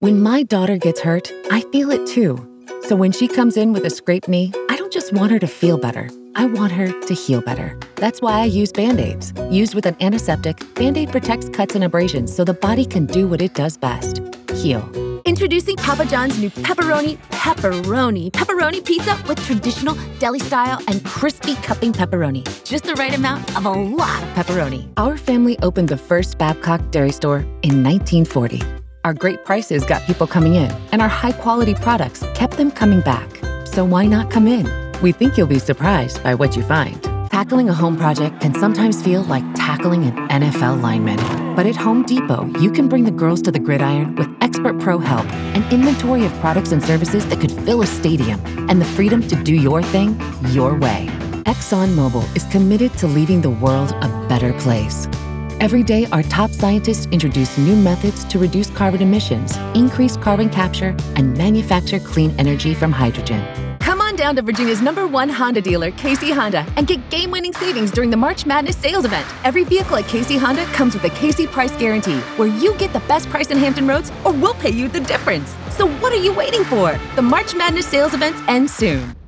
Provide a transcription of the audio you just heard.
When my daughter gets hurt, I feel it too. So when she comes in with a scraped knee, I don't just want her to feel better. I want her to heal better. That's why I use Band-Aids. Used with an antiseptic, Band-Aid protects cuts and abrasions so the body can do what it does best, heal. Introducing Papa John's new pepperoni pizza with traditional deli style and crispy cupping pepperoni. Just the right amount of a lot of pepperoni. Our family opened the first Babcock Dairy Store in 1940. Our great prices got people coming in, and our high-quality products kept them coming back. So why not come in? We think you'll be surprised by what you find. Tackling a home project can sometimes feel like tackling an NFL lineman. But at Home Depot, you can bring the girls to the gridiron with expert pro help, an inventory of products and services that could fill a stadium, and the freedom to do your thing your way. ExxonMobil is committed to leaving the world a better place. Every day, our top scientists introduce new methods to reduce carbon emissions, increase carbon capture, and manufacture clean energy from hydrogen. Come on down to Virginia's #1 Honda dealer, Casey Honda, and get game-winning savings during the March Madness sales event. Every vehicle at Casey Honda comes with a Casey Price Guarantee, where you get the best price in Hampton Roads, or we'll pay you the difference. So what are you waiting for? The March Madness sales event ends soon.